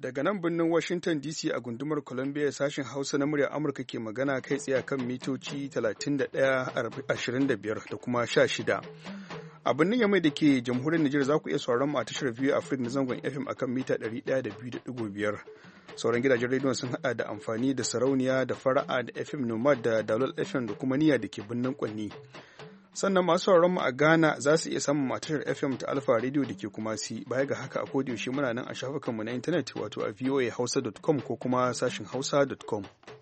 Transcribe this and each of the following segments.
daga nan birnin Washington DC a gundumar Columbia sashen Hausa na muryar Amurka ke magana kai tsaye kan mitoci 31.25 da kuma 16. A birnin Yamai da ke jamhuriyar Nijar za ku iya sauraron mu a tashar View Africa na zangon FM akan mita 102.5. Sauran gidajen rediyon sun hada da amfani da sarauniya da fara'a da FM Nomad da Dalol FM da kuma niyya da ke birnin Kwanni. Sannan masu sauraron mu a Ghana za su iya samun matashar FM ta Alpha Radio da ke Kumasi. Baya ga haka a kodiyaushe muna nan a shafukanmu na intanet wato a voahausa.com ko kuma sashin hausa.com.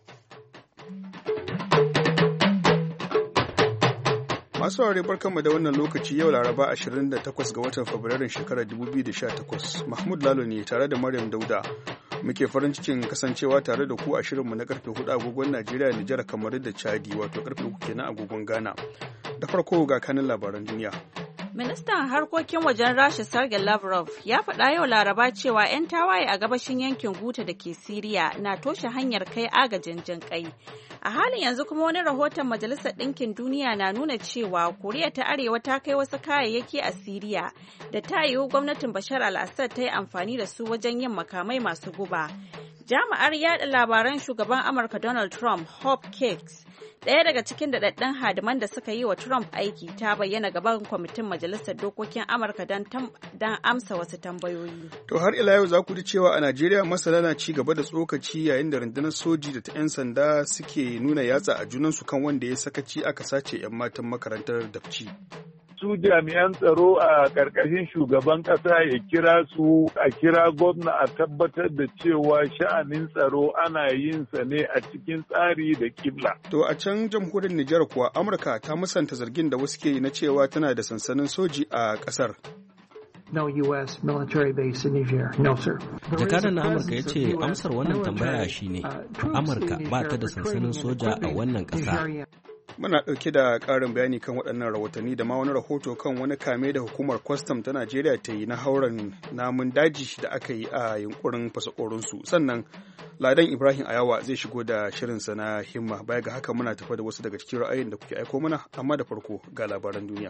Masu saurare barkanmu da wannan lokaci yau Laraba 28 ga watan Fabrairun shekarar 2018. Mahmud Lalo ne tare da Maryam Dauda. Muke farin cikin kasancewa tare da ku a shirinmu na karfe 4 agogon Najeriya, Nijar, Kamaru da Chadi wato karfe 3 kenan agogon Ghana. Da farko ga kanin labaran duniya. Ministan harkokin wajen Rasha Sergei Lavrov ya faɗa yau Laraba cewa 'yan tawaye a gabashin yankin Guta da ke Siriya na toshe hanyar kai agajin jinƙai. A halin yanzu kuma wani rahoton Majalisar Ɗinkin Duniya na nuna cewa Koriya ta Arewa ta kai wasu kayayyaki a Siriya da ta yiwu gwamnatin Bashar al-Assad ta yi amfani da su wajen yin makamai masu guba. Jami'ar yaɗa labaran shugaban Amurka Donald Trump, Hope Hicks, ɗaya daga cikin daɗaɗɗun hadiman da suka yi wa Trump aiki, ta bayyana gaban kwamitin Majalisar Dokokin Amurka don amsa wasu tambayoyi. To har ila yau za ku ji cewa a Najeriya masana na ci gaba da tsokaci yayin da rundunar soji da ta 'yan sanda suke nuna yatsa a junansu kan wanda ya sakaci aka sace 'yan matan makarantar Dapci. Su jami'an tsaro a ƙarƙashin shugaban ƙasa ya kira su a kira gwamna a tabbatar da cewa sha'anin tsaro ana yin sa ne a cikin tsari da kibla. To a can jamhuriyar Nijar kuwa Amurka ta musanta zargin da wasu ke yi na cewa tana da sansanin soji a ƙasar. No U.S. military base in Niger. No, sir. Jakadan na Amurka ya ce amsar wannan tambaya shine Amurka ba ta da sansanin soja a wannan ƙasa. Muna ɗauke da ƙarin bayani kan waɗannan rahotanni da ma wani rahoto kan wani kame da hukumar kwastam ta Najeriya ta yi na hauren namun daji da aka yi a yunkurin fasakorinsu. Sannan Ladan Ibrahim Ayawa zai shigo da shirinsa na himma. Baya ga haka muna tafa da wasu daga cikin ra'ayin da kuke aiko mana, amma da farko ga labaran duniya.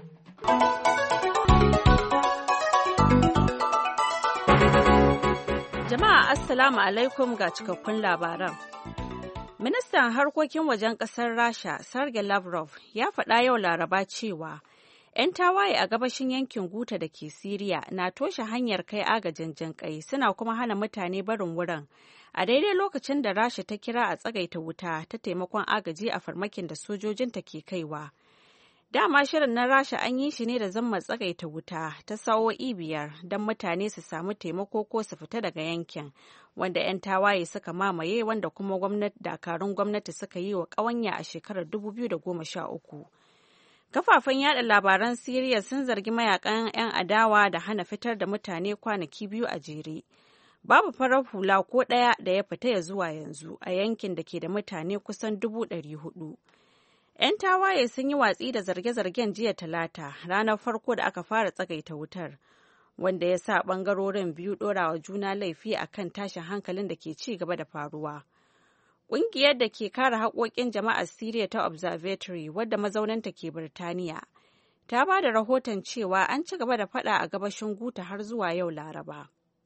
Jama'a Assalamu alaikum ga cikakkun labaran. Ministan harkokin wajen ƙasar Rasha, Sergei Lavrov, ya faɗa yau Laraba cewa 'yan tawaye a gabashin yankin Guta da ke Siriya na toshe hanyar kai agajin jinƙai suna kuma hana mutane barin wurin a daidai lokacin da Rasha ta kira a tsagaita wuta ta taimakon agaji a farmakin da sojojinta ke kaiwa. Dama shirin na Rasha an yi shi ne da zammar tsagaita wuta ta sa'o'i 5 don mutane su samu taimako ko su fita daga yankin wanda 'yan tawaye suka mamaye wanda kuma dakarun gwamnati suka yi wa ƙawanya a shekarar 2013. Kafafen yada labaran Siriya sun zargi mayakan 'yan adawa da hana fitar da mutane kwanaki 2 a jere. Babu farar hula ko ɗaya da ya fita ya zuwa yanzu a yankin da ke da mutane kusan 400,000. 'Yan tawaye sun yi watsi da zarge-zargen jiya Talata, ranar farko da aka fara tsagaita wutar, wanda ya sa ɓangarorin biyu ɗorawa juna laifi a kan tashin hankalin da ke ci gaba da faruwa. Ƙungiyar da ke kare haƙoƙin jama'ar Siriya ta Observatory, wadda mazauninta ke Birtaniya, ta ba da rahoton cewa an ci gaba da faɗa a gabashin Guta har zuwa yau Laraba.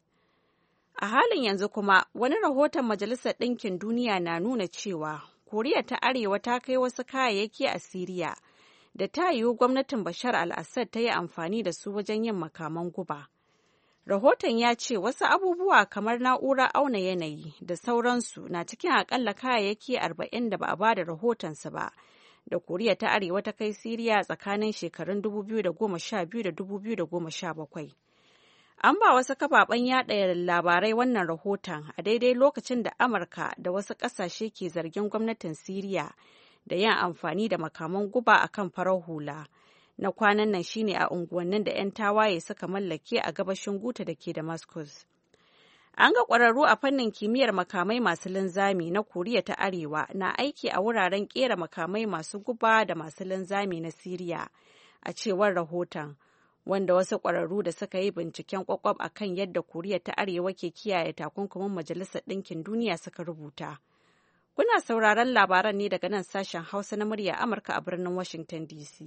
A halin yanzu kuma, wani rahoton Majalisar Ɗinkin Duniya na nuna cewa Koriya ta Arewa ta kai wasu kayayyaki a Siriya da ta yiwu gwamnatin Bashar al-Assad ta yi amfani da su wajen yin makaman guba. Rahoton ya ce wasu abubuwa kamar na'urar auna yanayi da sauransu na cikin akalla kayayyaki 40 da ba a ba da rahotonsu ba da Koriya ta Arewa ta kai Siriya tsakanin shekarun 2012 da 2017. An ba wasu kafafen yaɗa labarai wannan rahoton a daidai lokacin da Amurka da wasu ƙasashe ke zargin gwamnatin Siriya da yin amfani da makaman guba a kan farar hula. Na kwanan nan shine a unguwannin da 'yan tawaye suka mallake a gabashin Guta da ke Damascus. An ga ƙwararru a fannin kimiyyar makamai masu linzami na Koriya ta Arewa na aiki a wuraren ƙera makamai masu guba da masu linzami na Siriya, a cewar rahoton, wanda wasu ƙwararru da suka yi binciken ƙwaƙwaf a kan yadda Koriya ta Arewa ke kiyaye takunkumin Majalisar Ɗinkin Duniya suka rubuta. Kuna sauraron labaran ne daga nan sashen Hausa na murya Amurka a birnin Washington DC.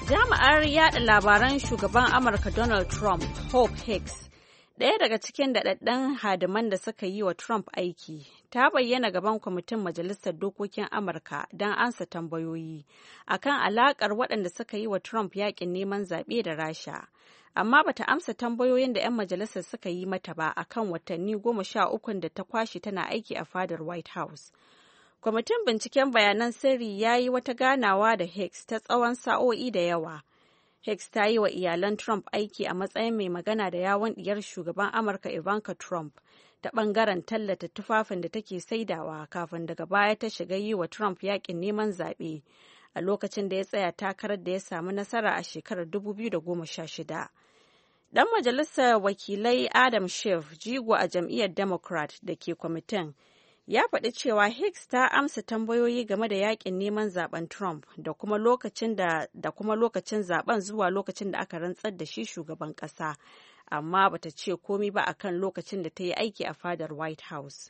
Jami'ar yada labaran shugaban Amurka Donald Trump, Hope Hicks, ɗaya daga cikin daɗaɗɗen hadiman da suka yi wa Trump aiki, ta bayyana gaban kwamitin Majalisar Dokokin Amurka don ansa tambayoyi akan alaƙar waɗanda suka yi wa Trump yaƙin neman zaɓe da Rasha. Amma bata amsa tambayoyin da 'yan majalisar suka yi mata ba akan watanni 13 da ta kwashe tana aiki a fadar White House. Kwamitin binciken bayanan sirri ya yi wata ganawa da Hicks ta tsawon sa'o'i da yawa. Hicks ta yi wa iyalan Trump aiki a matsayin mai magana da yawun diyar shugaban Amurka Ivanka Trump ta ɓangaren tallata tufafin da take saidawa kafin daga baya ta shiga yi wa Trump yaƙin neman zaɓe a lokacin da ya tsaya takarar da ya samu nasara a shekarar 2016. Ɗan majalisar wakilai Adam Schiff, jigo a jam'iyyar Democrat da ke kwamitin, ya faɗi cewa Hicks ta amsa tambayoyi game da yakin neman zaben Trump da kuma lokacin zaben zuwa lokacin da aka rantsar da shi shugaban ƙasa, amma bata ce komi ba akan lokacin da ta yi aiki a fadar White House.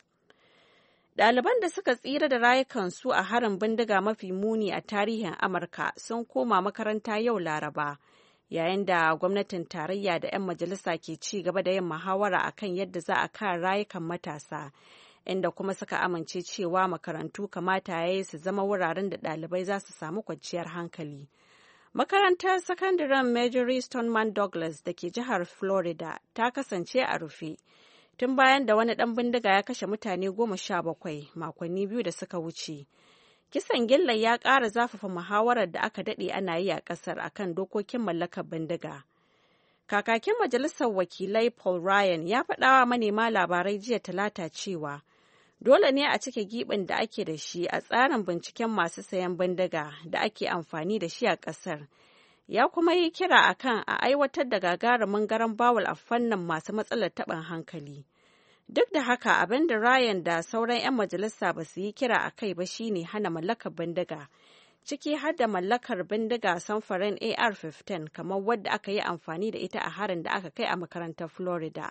Ɗaliban da suka tsira da rayukansu a harin bindiga mafi muni a tarihin Amurka sun koma makaranta yau Laraba, yayin da gwamnatin tarayya da 'yan majalisa ke ci gaba da yin muhawara akan yadda za a kare rayukan matasa. Inda kuma suka amince cewa makarantu kamata ya yi su zama wuraren da ɗalibai za su samu kwanciyar hankali. Makarantar sakandaren Marjory Stoneman Douglas da ke jihar Florida ta kasance a rufe tun bayan da wani ɗan bindiga ya kashe mutane 17 makonni 2 da suka wuce. Kisan gillar ya ƙara zafafa muhawarar da aka daɗe ana yi a ƙasar akan dokokin mallakar bindiga. Kakakin Majalisar Wakilai Paul Ryan ya faɗawa manema labarai jiya Talata cewa dole ne a cike giɓin da ake da shi a tsarin binciken masu sayan bindiga da ake amfani da shi a ƙasar. Ya kuma yi kira akan a aiwatar da gagarumin garan bawul a fannin masu matsalar taɓin hankali. Duk da haka, abin da Ryan da sauran 'yan majalisa ba su yi kira a kai ba shine hana mallakar bindiga, ciki har da mallakar bindiga samfurin AR-15 kamar wadda aka yi amfani da ita a harin da aka kai a makarantar Florida.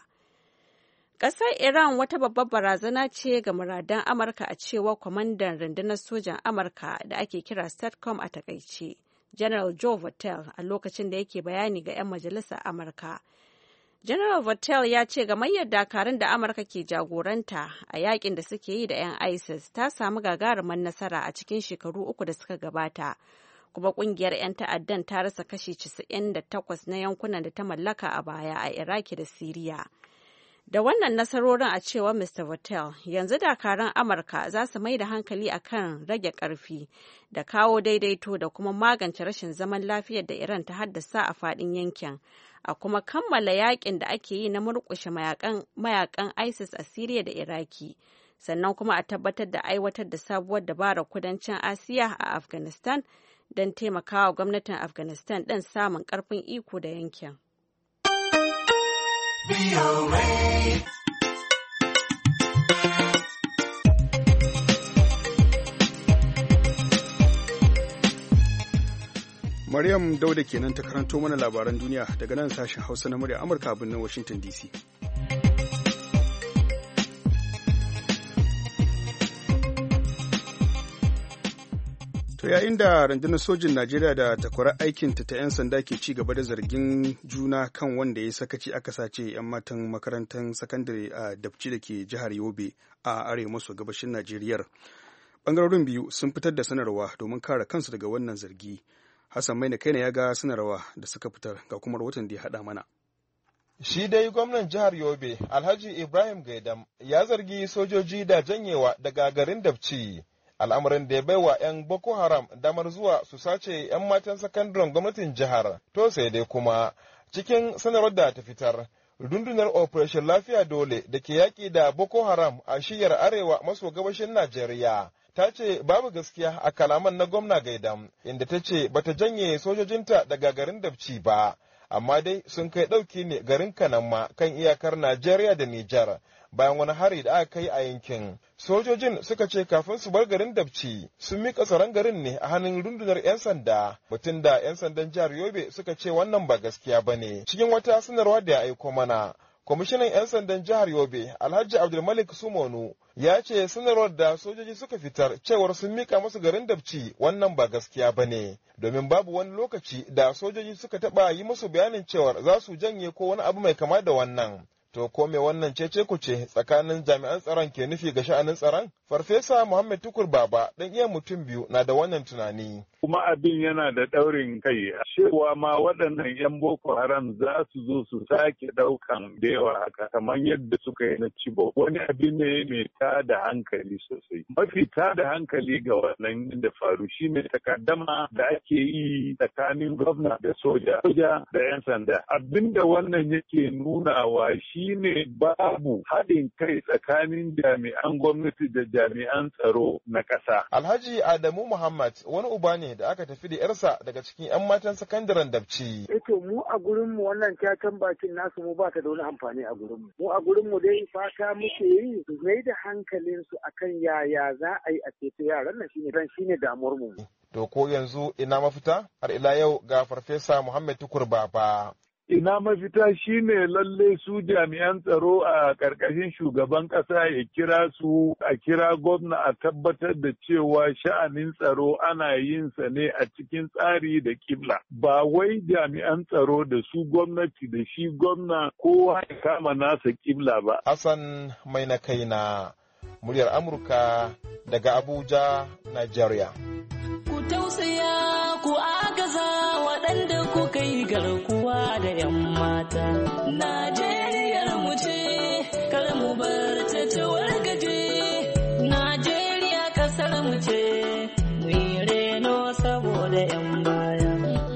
Ƙasar Iran wata babbar barazana ce ga muradan Amurka a cewar kwamandan rundunar sojan Amurka da ake kira STATCOM a takaice, General Joe Vottel, a lokacin da yake bayani ga 'yan majalisar Amurka. General Vottel ya ce gamayyar dakarun da Amurka ke jagoranta a yakin da suke yi da 'yan ISIS ta samu gagarumar nasara a cikin shekaru 3 da suka gabata, kuma kungiyar 'yan ta'addan ta rasa kashi 98 na yankunan da ta mallaka a baya a Iraki da Siriya. Da wannan nasarorin a cewar Mr. Vottel, yanzu dakarun Amurka za su mai da hankali akan rage ƙarfi da kawo daidaito da kuma magance rashin zaman lafiyar da Iran ta haddasa a faɗin yankin, a kuma kammala yakin da ake yi na murƙushe mayakan ISIS a Siriya da Iraki, sannan kuma a tabbatar da aiwatar da sabuwar dabarar kudancin Asiya a Afghanistan don taimakawa gwamnatin Afghanistan ɗin samun ƙarfin iko da yankin. Maryam Dauda kenan ta karanto mana labaran duniya daga nan sashen Hausa na murya Amurka a birnin Washington DC. To yayin da rundunar sojin Najeriya da takwarar aikinta ta 'yan sanda ke ci gaba da zargin juna kan wanda ya sakaci aka sace 'yan matan makarantar sakandare a Dabci da ke jihar Yobe a arewa maso gabashin Najeriya. Bangarorin biyu sun fitar da sanarwa domin kare kansu daga wannan zargi. Hassan Maina Kaina ya ga sanarwa da suka fitar ga kuma rahoton da ya haɗa mana. Shi dai gwamnan jihar Yobe, Alhaji Ibrahim Gaidam, ya zargi sojoji da janyewa daga garin Dabci. Al'amarin da ya baiwa 'yan Boko Haram damar zuwa su sace 'yan matan sakandaren gwamnatin jihar. To sai dai kuma cikin sanarwar da ta fitar, rundunar Operation Lafiya Dole da ke yaƙi da Boko Haram a shiyar arewa maso gabashin Najeriya ta ce babu gaskiya a kalaman na gwamna Gaidam, inda ta ce bata janye sojojinta daga garin Dabci ba, amma dai sun kai ɗauki ne garin Kanamma kan iyakar Najeriya da Nijar. Bayan wani hari da aka kai a yankin, sojojin suka ce kafin su bar garin Dabci sun miƙa tsaron garin ne a hannun rundunar 'yan sanda, batun da 'yan sandan jihar Yobe suka ce wannan ba gaskiya ba ne. Cikin wata sanarwa da ya aiko mana, Kwamishinan 'yan sandan jihar Yobe, Alhaji Abdulmalik Sumonu, ya ce sanarwar da sojoji suka fitar cewar sun mika musu garin Dabci wannan ba gaskiya ba ne, domin babu wani lokaci da sojoji suka taɓa yi musu bayanin cewar za su janye ko wani abu mai kama da wannan. To ko me wannan cece-kuce tsakanin jami'an tsaron ke nufi ga sha'anin tsaron? Farfesa Muhammad Tukur Baba dan iya mutum biyu na da wannan tunani. Kuma abin yana da ɗaurin kai cewa ma waɗannan 'yan Boko Haram za su zo su sake ɗaukan da yawa haka kamar yadda suka yi na Chibok. Wani abin ne mai tada hankali sosai. Mafi tada hankali ga wannan da faru shine takaddama da ake yi tsakanin gwamna da soja da 'yan sanda. Abinda wannan yake nunawa shine babu haɗin kai tsakanin jami'an gwamnati da jami'an tsaro na ƙasa. Alhaji Adamu Muhammad wani uba ne da aka tafi da yarsa daga cikin 'yan matan sakandaren Dabci. To mu a gurinmu wannan cacan bakin nasu mu ba ta da wani amfani a gurinmu. Mu a gurinmu dai fata muke yi su mai da hankalinsu akan yaya za a yi a ceto yaran nan shine damuwar mu. To ko yanzu ina mafita? Har ila yau ga Farfesa Muhammad Tukur Baba. Ina mafita shine lalle su jami'an tsaro a ƙarƙashin shugaban ƙasa ya kira su a kira gwamna a tabbatar da cewa sha'anin tsaro ana yin sa ne a cikin tsari da kibla. Ba wai jami'an tsaro da su gwamnati da shi gwamna kowa ya kama nasa kibla ba. Hassan mai na kaina muryar Amurka daga Abuja, Nigeria. Ku tausaya ku agaza waɗanda ku kai garkuwa da 'yan mata. Najeriyar mu ce, kar mu bar ta wargaje. Najeriya ƙasar mu ce, mu yi reno saboda 'yan baya.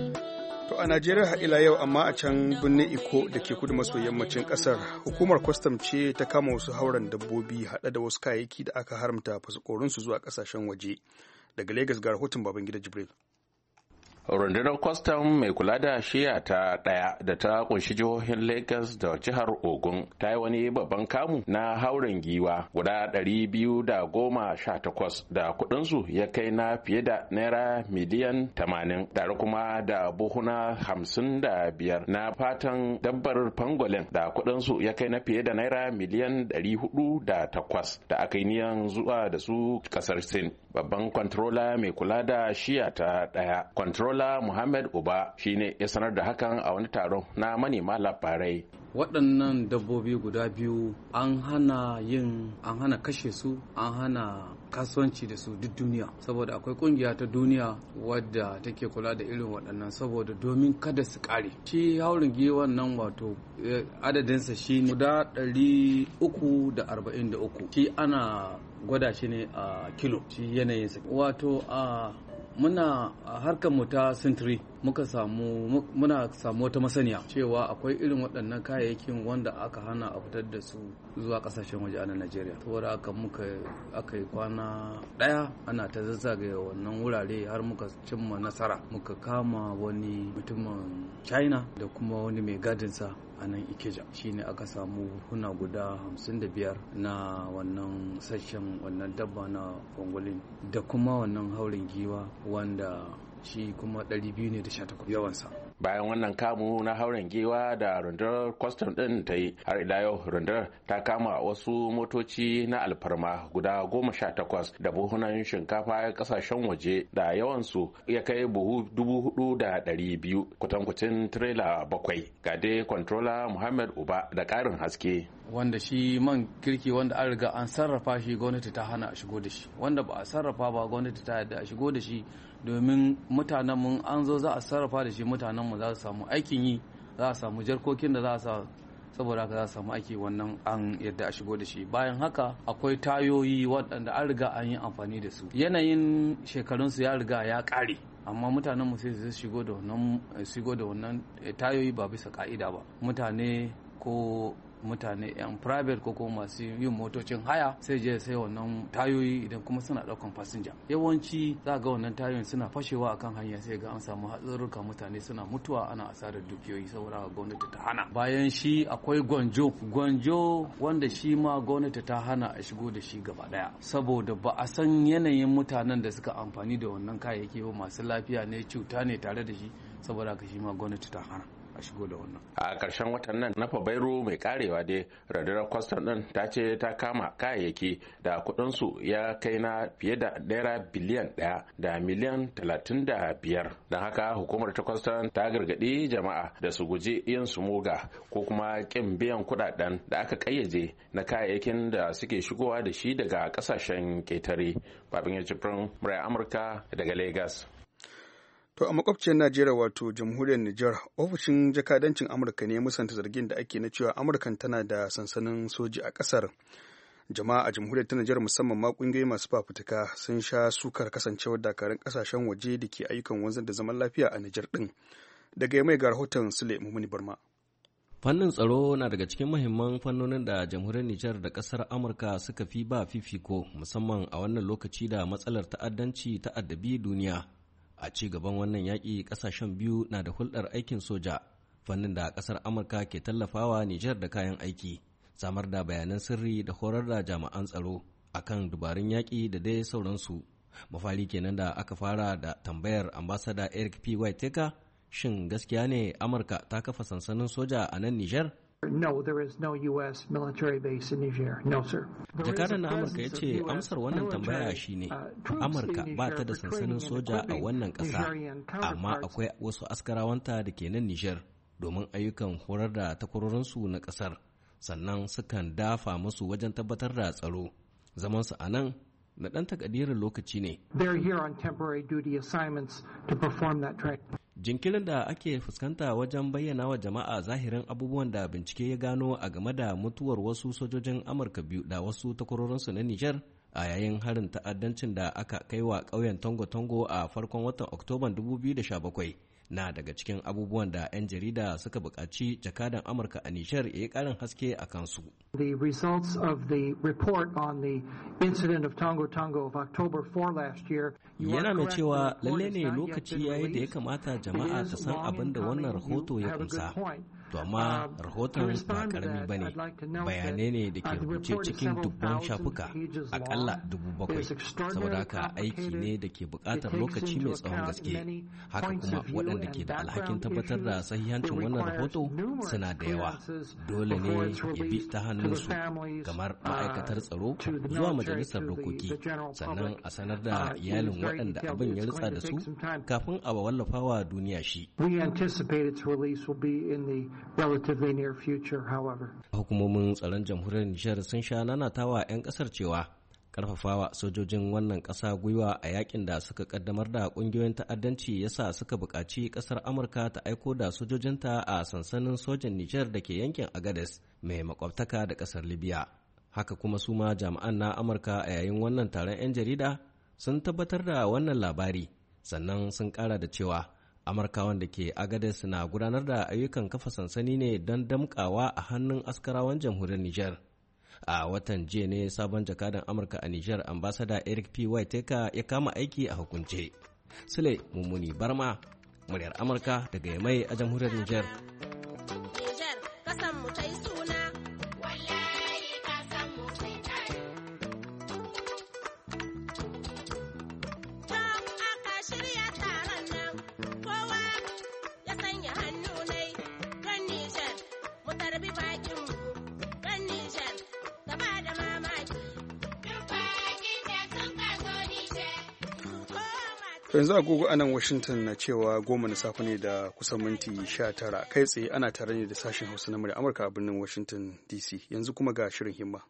To a Najeriya ila yau amma a can birnin Iko da ke kudu maso yammacin ƙasar, hukumar kwastam ce ta kama wasu hauren dabbobi haɗe da wasu kayayyaki da aka haramta fasakorinsu zuwa ƙasashen waje. Daga Legas ga rahoton Babangida Jibril. Rundunar kwastam mai kula da shiya ta ɗaya da ta kunshi jihohin Lagos da jihar Ogun ta yi wani babban kamu na hauren giwa guda 218 da kudinsu ya kai na fiye da naira miliyan 80 tare kuma da buhuna 55 na fatan dabbar pangolin da kudinsu ya kai na fiye da naira miliyan 408 da aka yi niyan zuwa da su kasar Sin. Babban kwantrola mai kula da shiya ta ɗaya, kwantrola Muhammad Uba shine ya sanar da hakan a wani taron na manema labarai. Waɗannan dabbobi guda biyu an hana kashe su, an hana kasuwanci da su duk duniya, saboda akwai kungiya ta duniya wadda take kula da irin waɗannan saboda domin kada su ƙare. Shi haurin giwan nan wato adadinsa shi ne guda 343. Shi ana gwada shi ne a kilo, shi yanayinsa wato a muna harkar mu ta sintiri muna samu wata masaniya cewa akwai irin waɗannan kayayyakin wanda aka hana a fitar da su zuwa ƙasashen waje a Najeriya. Saboda haka aka yi kwana ɗaya ana ta zazzagaya wannan wurare har muka cimma nasara, muka kama wani mutumin China da kuma wani mai gadinsa a nan Ikeja. Shine aka samu huna guda 55 na wannan sashen wannan dabba na pangolin da kuma wannan haurin giwa wanda shi kuma 218 yawansa. Bayan wannan kamu na hauren giwa da rundunar kwastam din ta yi, har ila yau rundunar ta kama wasu motoci na alfarma guda 18 da buhunan shinkafa kasashen waje da yawansu ya kai buhu 4,200 kutankucin tirela 7. Ga dai kwantrola Muhammad Uba da ƙarin haske. Wanda shi man kirki wanda an riga an sarrafa shi gwamnati ta hana a shigo da shi, wanda ba a sarrafa ba gwamnati ta yadda a shigo da shi, domin mutanen mun an zo za a sarrafa da shi mutanen mu za su samu aikin yi, za a samu jarkokin da za a sa, saboda haka za su samu aiki, wannan an yadda a shigo da shi. Bayan haka akwai tayoyi waɗanda an riga an yi amfani da su, yanayin shekarunsu ya riga ya ƙare, amma mutanen mu sai su shigo da wannan tayoyi ba bisa ka'ida ba. Mutane yan private ko kuma masu yin motocin haya sai je sai wannan tayoyi idan kuma suna daukan fasinja. Yawanci za ga wannan tayoyin suna fashewa akan hanya, sai ga an samu hatsarurruka, mutane suna mutuwa, ana asarar dukiyoyi, saboda gwamnati ta hana. Bayan shi akwai gwanjo wanda shi ma gwamnati ta hana a shigo da shi gaba daya, saboda ba a san yanayin mutanen da suka amfani da wannan kayayyaki ba, masu lafiya ne, cuta ne tare da shi, saboda haka shi ma gwamnati ta hana. a shigo da wannan. A ƙarshen watan nan na Fabrairu mai karewa dai rundunar kwastam ɗin ta ce ta kama kayayyaki da kuɗinsu ya kai na fiye da naira biliyan 1 da miliyan 35. Don haka hukumar ta kwastam ta gargaɗi jama'a da su guji yin sumuga ko kuma ƙin biyan kuɗaɗen da aka ƙayyaje na kayayyakin da suke shigowa da shi daga ƙasashen ƙetare. Babin ya Jibrin murai Amurka daga Lagos. To a makwabciyar Najeriya wato jamhuriyar Nijar, ofishin jakadancin Amurka ne musanta zargin da ake na cewa Amurkan tana da sansanin soji a ƙasar. Jama'a a jamhuriyar ta Nijar musamman ma ƙungiyoyi masu fafutuka sun sha sukar kasancewar dakarun ƙasashen waje da ke ayyukan wanzar da zaman lafiya a Nijar ɗin. Daga mai ga rahoton Sule Mumuni Barma. Fannin tsaro na daga cikin muhimman fannonin da jamhuriyar Nijar da ƙasar Amurka suka fi ba fifiko musamman a wannan lokaci da matsalar ta'addanci ta addabi duniya. A ci gaban wannan yaƙi ƙasashen biyu na da hulɗar aikin soja, fannin da ƙasar Amurka ke tallafawa Nijar da kayan aiki, samar da bayanan sirri da horar da jami'an tsaro akan dubarun yaƙi da dai sauransu. Mafari kenan da aka fara da tambayar ambasada Eric P. Whitaker, shin gaskiya ne Amurka ta kafa sansanin soja a nan Nijar? No, there is no U.S. military base in Niger. No, sir. Jakadan na Amurka ya ce amsar wannan tambaya shine Amurka ba ta da sansanin soja a wannan ƙasa, amma akwai wasu askarawanta da ke nan Niger domin ayyukan horar da takwarorinsu na ƙasar, sannan sukan dafa musu wajen tabbatar da tsaro. Zamansu a nan na ɗan takadirin lokaci ne. They're here on temporary duty assignments to perform that track. Jinkirin da ake fuskanta wajen bayyana wa jama'a zahirin abubuwan da bincike ya gano a game da mutuwar wasu sojojin Amurka biyu da wasu takwarorinsu na Nijar a yayin harin ta'addancin da aka kai wa ƙauyen Tongo-Tongo a farkon watan Oktoban 2017 na daga cikin abubuwan da 'yan jarida suka buƙaci jakadan Amurka a Nijar ya yi ƙarin haske a kansu. The results of the report on the incident of Tongo-Tongo of October 4 last year. Yana mai cewa lalle ne lokaci yayi da ya kamata jama'a ta san abin da wannan rahoto ya kunsa. To amma rahoton ba karami ba ne, bayanai ne da ke rubuce cikin dubban shafuka, akalla 7,000, saboda haka aiki ne da ke buƙatar lokaci mai tsawon gaske. Haka kuma waɗanda ke da alhakin tabbatar da sahihancin wannan rahoto suna da yawa. Dole ne ya bi ta hannunsu, kamar ma'aikatar tsaro zuwa majalisar dokoki, sannan a sanar da iyalin waɗanda abin ya ritsa da su kafin a wallafa wa duniya shi. Relatively near future, however. Hukumomin tsaron jamhuriyar Nijar sun sha nanatawa 'yan kasar cewa karfafawa sojojin wannan ƙasa gwiwa a yakin da suka kaddamar da ƙungiyoyin ta'addanci yasa suka buƙaci ƙasar Amurka ta aiko da sojojinta a sansanin sojan Nijar da ke yankin Agadez mai makwabtaka da ƙasar Libya. Haka kuma su ma jami'an na Amurka a yayin wannan taron 'yan jarida sun tabbatar da wannan labari, sannan sun ƙara da cewa Amurkawan da ke Agadez na gudanar da ayyukan kafa sansani ne don damƙawa a hannun askarawan jamhuriyar Nijar. A watan jiya ne sabon jakadan Amurka a Nijar ambasada Eric P. Whitaker ya kama aiki a hukunce. Sule Mummuni Barma, muryar Amurka daga Yamai a jamhuriyar Nijar. yanzu agogo a nan Washington na cewa 10 na safe ne da kusan minti 19 kai tsaye ana tare ne da sashen Hausa na murya Amurka a birnin Washington DC. Yanzu kuma ga shirin himma.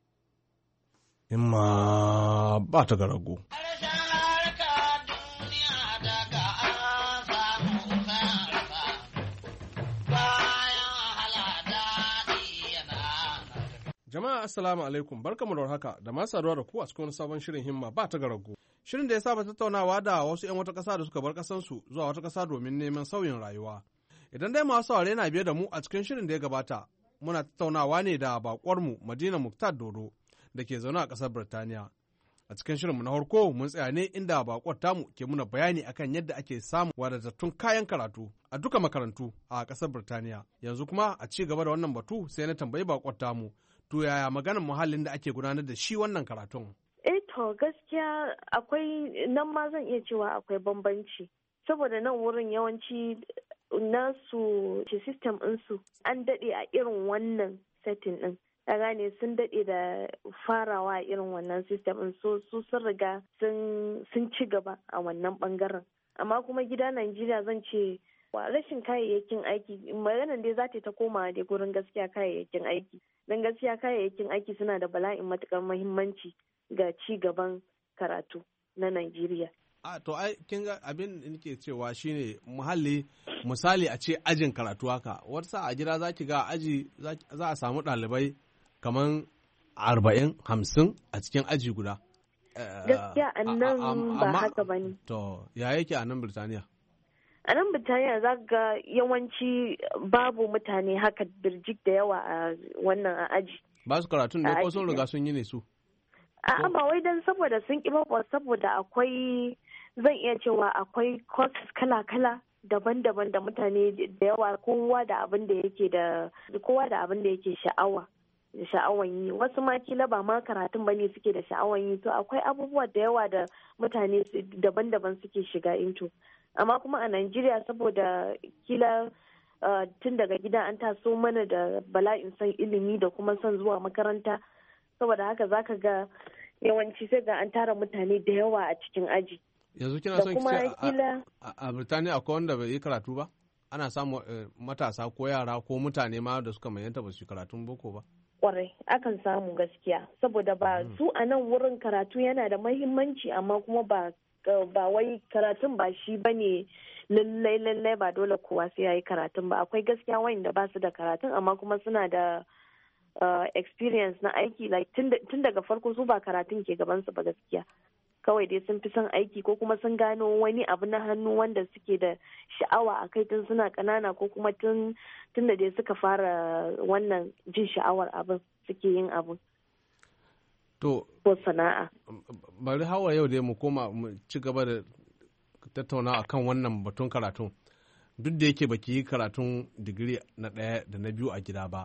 Himma ba ta garago. Jama'a assalamu alaikum, barkamu da haka da masu saduwa da ku a cikin sabon shirin himma ba ta garago. Shirin da ya saba tattaunawa da wasu 'yan wata ƙasa da suka bar ƙasansu zuwa wata ƙasa domin neman sauyin rayuwa. Idan dai masu saurare na biye da mu a cikin shirin da ya gabata, muna tattaunawa ne da baƙwarmu Madina Muktar Dodo da ke zaune a ƙasar Birtaniya. A cikin shirinmu na farko mun tsaya ne inda baƙwar tamu ke muna bayani akan yadda ake samun wadatattun kayan karatu a duka makarantu a ƙasar Birtaniya. Yanzu kuma a ci gaba da wannan batu sai na tambayi baƙwar tamu, to yaya maganar muhallin da ake gudanar da shi wannan karatun? To gaskiya akwai nan ma zan iya cewa akwai bambanci saboda nan wurin yawanci nasu system ɗinsu an daɗe a irin wannan setting ɗin. A gane sun daɗe da farawa a irin wannan system ɗin, so su sun riga sun ci gaba a wannan ɓangaren. Amma kuma gida Najeriya zan ce rashin kayayyakin aiki, maganan dai za ta koma da gurin gaskiya kayayyakin aiki. Don gaskiya kayayyakin aiki suna da bala'in matukar muhimmanci ga ci gaban karatu na Najeriya. To ai kin ga abin da nake cewa shine muhalli, misali a ce ajin karatu haka, wata sa a gida zaki ga aji za a samu ɗalibai kaman 40-50 a cikin aji guda. Gaskiya a nan ba haka ba ne. To ya yake a nan Birtaniya? A nan Birtaniya za ga yawanci babu mutane haka birjik da yawa a wannan a aji. Ba su karatun ne ko sun riga sun yi ne su? A'a ba wai don saboda sun ƙi ba, saboda akwai, zan iya cewa akwai courses kala-kala daban-daban da mutane da yawa, kowa da abin da yake sha'awan yi. Wasu ma kila ba ma karatun bane suke da sha'awan yi, to akwai abubuwa da yawa da mutane daban-daban suke shiga into. Amma kuma a Najeriya saboda kila tun daga gida an taso mana da bala'in son ilimi da kuma son zuwa makaranta, saboda haka zaka ga yawanci sai ga an tara mutane da yawa a cikin aji. Yanzu kina son kice a Birtaniya akwai wanda bai yi karatu ba? Ana samun matasa ko yara ko mutane ma da suka manyanta ba su yi karatun boko ba? Kwarai, akan samu gaskiya, saboda ba su a nan wurin karatu yana da mahimmanci, amma kuma ba wai karatun ba shi bane lallai ba dole kowa sai yayi karatun ba. Akwai gaskiya wanda ba su da karatun amma kuma suna da experience na aiki, like tun daga farko su ba karatun ke gabansu ba gaskiya, kawai dai sun fi son aiki ko kuma sun gano wani abu na hannu wanda suke da sha'awa a kai tun suna ƙanana, ko kuma tun da dai suka fara wannan jin sha'awar abin suke yin abin. To, ko sana'a. Bari hawa yau dai mu koma mu ci gaba da tattauna akan wannan batun karatun, duk da yake baki yi karatun digiri na 1 da na 2 a gida ba.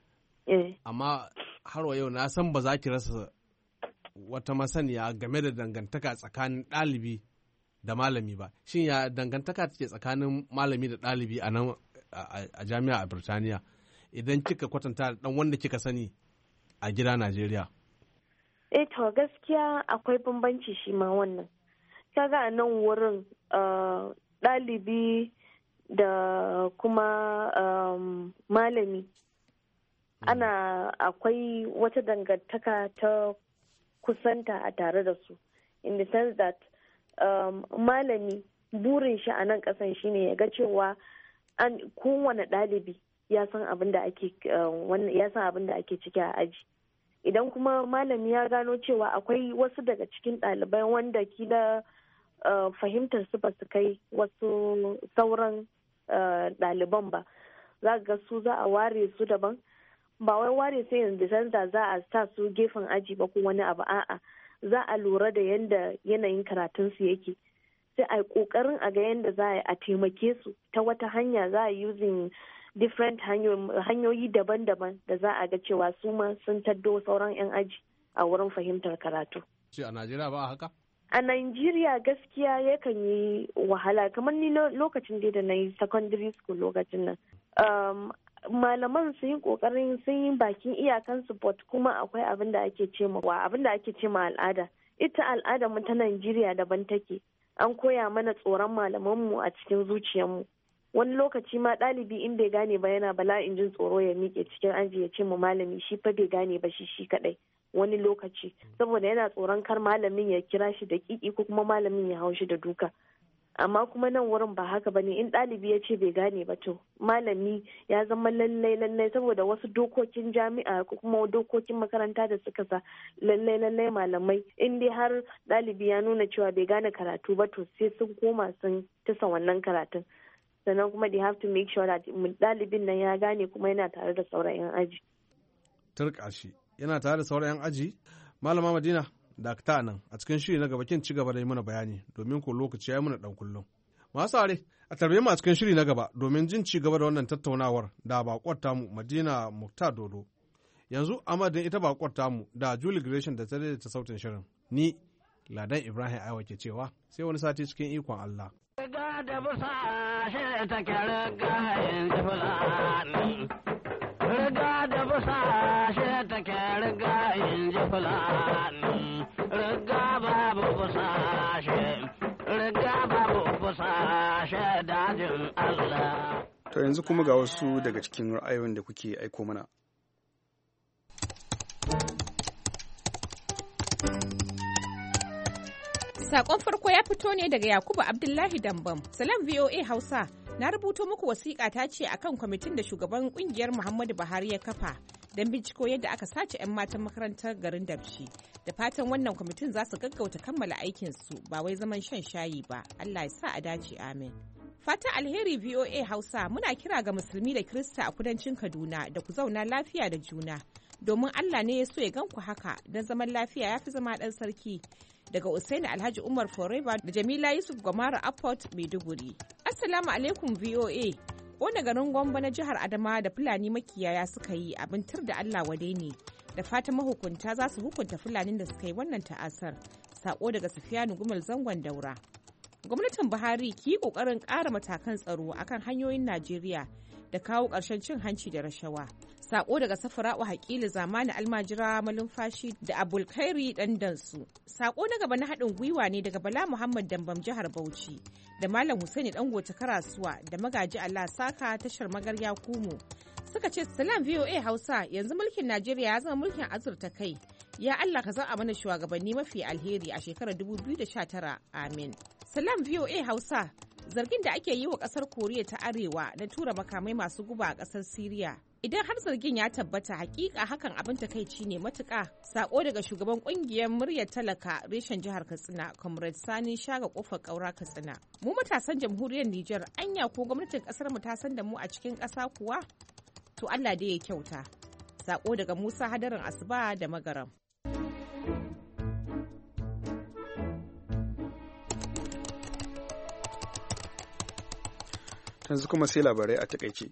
Amma har wa yau na san ba za ki rasa wata masaniya game da dangantaka tsakanin ɗalibi da malami ba. Shin ya dangantaka take tsakanin malami da ɗalibi a nan a jami'a a Birtaniya idan kika kwatanta da ɗan wanda kika sani a gida Najeriya? To gaskiya akwai bambanci shi ma wannan. Kaga a nan wurin ɗalibi da kuma malami akwai wata dangantaka ta kusanta a tare da su, in the sense that malami burin shi a nan kasan shine ya ga cewa kowane ɗalibi ya san abin da ake ciki a aji. Idan kuma malami ya gano cewa akwai wasu daga cikin ɗalibai wanda kila fahimtar su ba su kai wasu sauran ɗaliban ba, za ga su za a ware su daban. Ba wai ware sai yanzu da za a sa su gefen aji ba ko wani abu, a'a, za a lura da yanda yanayin karatun su yake, sai a yi kokarin a ga yanda za a taimake su ta wata hanya, za a using different hanyoyi daban-daban da za a ga cewa su ma sun taddo sauran 'yan aji a wurin fahimtar karatu. A Najeriya ba haka? A Najeriya gaskiya yakan yi wahala, kamar ni lokacin da na yi secondary school lokacin nan. Malaman sun yi kokarin, sun yi bakin iyakan support, kuma akwai abin da ake ce ma al'ada. Ita al'adar mu ta Najeriya daban take. An koya mana tsoron malaman mu a cikin zuciyarmu. Wani lokaci ma ɗalibi in bai gane ba yana bala'in jin tsoro ya miƙe cikin aji ya ce ma malami shi fa bai gane ba shi kaɗai. Wani lokaci saboda yana tsoron kar malamin ya kira shi da ƙiƙi ko kuma malamin ya hau shi da duka. Amma kuma nan wurin ba haka bane, in ɗalibi ya ce bai gane ba to malami ya zama lallai saboda wasu dokokin jami'a ko kuma dokokin makaranta da suka sa lallai malamai in dai har ɗalibi ya nuna cewa bai gane karatu ba to sai sun koma sun tasa wannan karatun, sannan kuma they have to make sure that ɗalibin nan ya gane kuma yana tare da sauran 'yan aji. Turka shi yana tare da sauran 'yan aji. Malama Madina, dakta nan a cikin shiri na gaba kin ci gaba da yi mana bayani domin ko lokaci ya yi mana dan kullum. Masu are a tarbe mu a cikin shiri na gaba domin jin ci gaba da wannan tattaunawar da bakwar tamu Madina Muktar Dodo. Yanzu amadin ita bakwar tamu da Julie Gresham da ta daidaita sautin shirin. Ni Ladan Ibrahim Aiwa ke cewa sai wani sati cikin ikon Allah. shi take riga yin Fulani. Riga da busa shi take riga yin Fulani. Riga babu busa shi, riga babu busa shi dajin Allah. To yanzu kuma ga wasu daga cikin ra'ayoyin da kuke aiko mana. Sakon farko ya fito ne daga Yakubu Abdullahi Dambam. Salam VOA Hausa. Na rubuto muku wasiƙa ta ce akan kwamitin da shugaban kungiyar Muhammadu Buhari ya kafa don binciko yadda aka sace 'yan matan makarantar garin Dabci. Da fatan wannan kwamitin za su gaggauta kammala aikinsu ba wai zaman shan shayi ba. Allah ya sa a dace, amin. Fata alheri VOA Hausa, muna kira ga musulmi da Kirista a kudancin Kaduna da ku zauna lafiya da juna. Domin Allah ne ya so ya ganku haka, don zaman lafiya ya fi zama ɗan sarki. Daga Usaini Alhaji Umar Forever da Jamila Yusuf Gwamara Airport Maiduguri. Assalamu alaikum VOA. Wani garin Gombe na jihar Adamawa da Fulani makiyaya suka yi abin tur da Allah wadai ne. Da fatan mahukunta za su hukunta Fulanin da suka yi wannan ta'asar. Sako daga Sufiyanu Gumal Zangon Daura. Gwamnatin Buhari ki yi ƙoƙarin ƙara matakan tsaro akan hanyoyin Najeriya da kawo ƙarshen cin hanci da rashawa. Sako daga Safara'u Haƙili Zamani Almajira Malumfashi da Abulkairi Dandansu. Sako na gaba na haɗin gwiwa ne daga Bala Muhammad Dambam jihar Bauchi da Malam Husaini Dangote Karasuwa da Magaji Allah Saka tashar Magarya Kumo. Suka ce Salam VOA Hausa, yanzu mulkin Najeriya ya zama mulkin azurta kai. Ya Allah ka zaɓa mana shugabanni mafi alheri a shekarar 2019. Amin. Salam VOA Hausa, zargin da ake yi wa ƙasar Koriya ta Arewa na tura makamai masu guba a ƙasar Siriya. Idan har zargin ya tabbata, hakika hakan abin takaici ne matuƙa. Sako daga shugaban ƙungiyar muryar talaka reshen jihar Katsina, Comrade Sani Shaga Kofar Ƙaura Katsina. Mu matasan jamhuriyar Nijar, anya ko gwamnatin ƙasar mu ta san da mu a cikin ƙasa kuwa? To Allah dai ya kyauta. Sako daga Musa Hadarin Asuba da Magaram. Yanzu kuma sai labarai a takaice.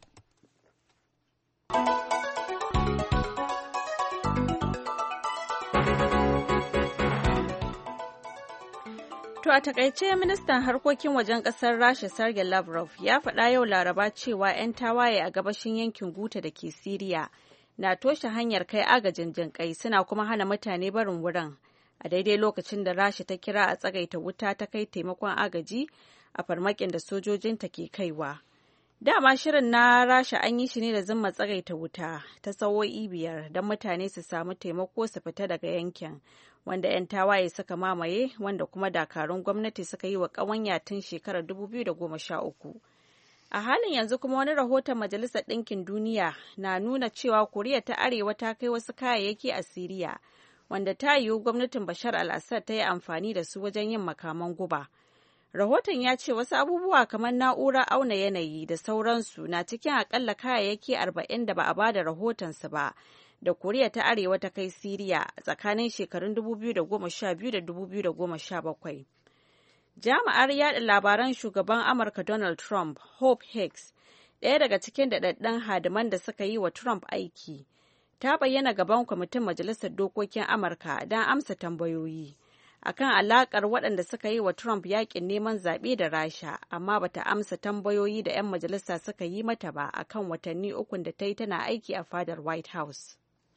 To a takaice ministan harkokin wajen kasar Rasha Sergei Lavrov ya faɗa yau Laraba cewa 'yan tawaye a gabashin yankin Guta da ke Siriya na toshe hanyar kai agajin jinƙai suna kuma hana mutane barin wurin a daidai lokacin da Rasha ta kira a tsagaita wuta ta kai taimakon agaji a farmakin da sojojinta ke kaiwa. Dama shirin na Rasha an yi shi ne da zumma tsagaita wuta ta sa'o'i 5 don mutane su samu taimako su fita daga yankin wanda 'yan tawaye suka mamaye wanda kuma dakarun gwamnati suka yi wa ƙawanya tun shekarar 2013. A halin yanzu kuma wani rahoton Majalisar Ɗinkin Duniya na nuna cewa Koriya ta Arewa ta kai wasu kayayyaki a Siriya wanda ta yiwu gwamnatin Bashar al-Assad ta yi amfani da su wajen yin makaman guba. Rahoton ya ce wasu abubuwa kamar na'urar auna yanayi da sauransu na cikin akalla kayayyaki 40 da ba a bada rahotonsu ba da Koriya ta Arewa ta kai Siriya tsakanin shekarun 2012 da 2017. Jami'ar yada labaran shugaban Amurka Donald Trump, Hope Hicks, ɗaya daga cikin daɗaɗɗen hadiman da suka yi wa Trump aiki, ta bayyana gaban kwamitin Majalisar Dokokin Amurka don amsa tambayoyi akan alakar waɗanda suka yi wa Trump yakin neman zaɓe da Rasha, amma bata amsa tambayoyi da 'yan majalisa suka yi mata ba akan watanni 3 da ta yi tana aiki a fadar White House.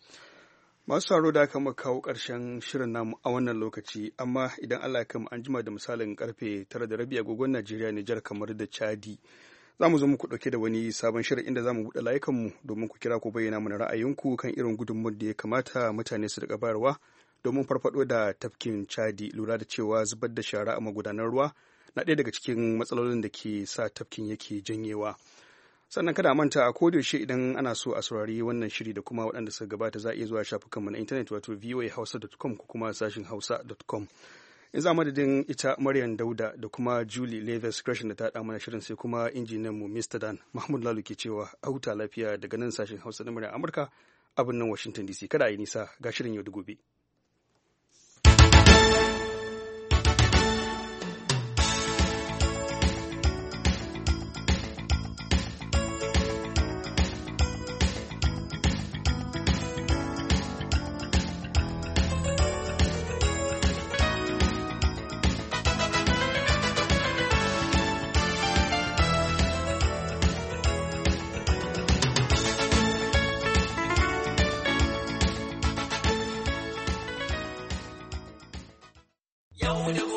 Masu sauraro da aka kawo ƙarshen shirin namu a wannan lokaci, amma idan Allah ya kama an jima da misalin karfe 9:30 agogon Najeriya, Nijar, kamar da Chadi. Za mu zo muku ɗauke da wani sabon shirin inda za mu buɗe layukanmu domin ku kira ku bayyana mana ra'ayinku kan irin gudunmuwar da ya kamata mutane su riƙa bayarwa domin farfaɗo da tafkin Chadi, lura da cewa zubar da shara a magudanar ruwa na ɗaya daga cikin matsalolin da ke sa tafkin yake janyewa. Sannan kada a manta a kodayaushe idan ana so a saurari wannan shiri da kuma waɗanda suka gabata za a iya zuwa shafukanmu na intanet wato voahausa.com ko kuma sashin hausa.com. In za madadin ita Maryam Dauda da kuma Julie Levis Gresham da ta haɗa mana shirin sai kuma injiniyanmu Mr. Dan Mahmud Lalu ke cewa a huta lafiya daga nan sashin Hausa na muryar Amurka a birnin Washington DC. Kada a yi nisa ga shirin yau da gobe. dubu